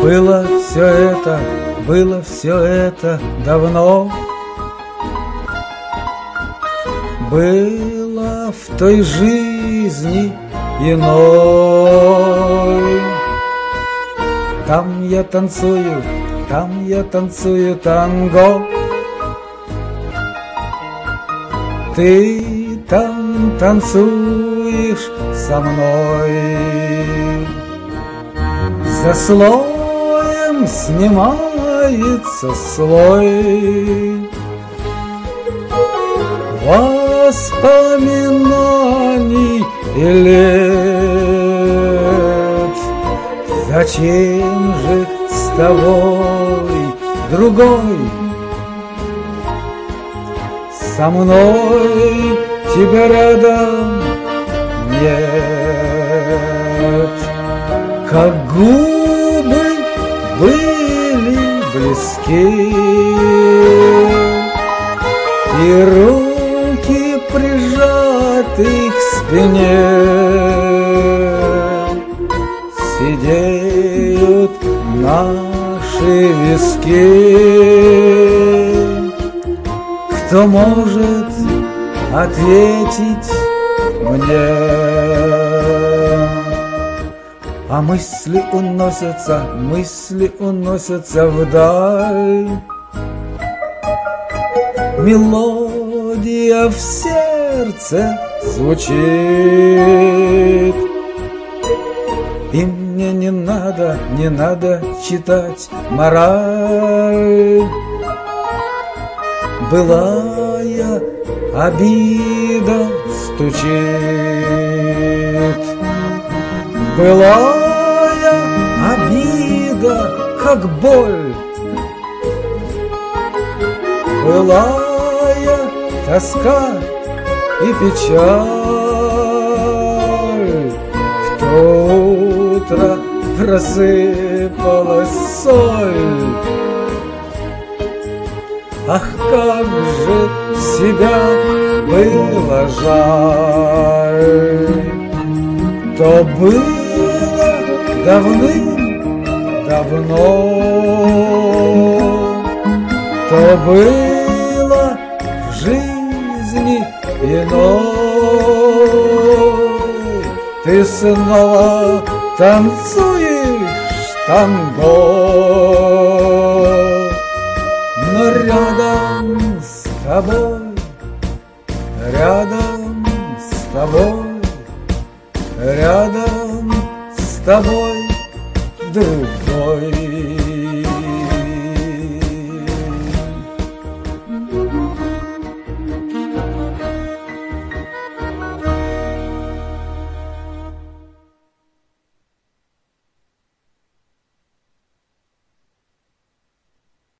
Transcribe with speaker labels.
Speaker 1: было все это давно. Было в той жизни иной. Там я танцую танго. Ты там танцуешь со мной. За слоем снимается слой воспоминаний и лет. Зачем же с тобой другой? Со мной тебя рядом нет. Как губы были близки, и руки прижаты к спине, сидеют наши виски. Кто может ответить мне? А мысли уносятся вдаль. Мелодия в сердце звучит, и мне не надо читать мораль. Былая обида стучит, былая обида, как боль, былая тоска и печаль. В то утро просыпалась соль. Ах, как же себя было жаль. То было давным-давно, то было в жизни иной. Ты снова танцуешь танго, но рядом с тобой, рядом с тобой другой.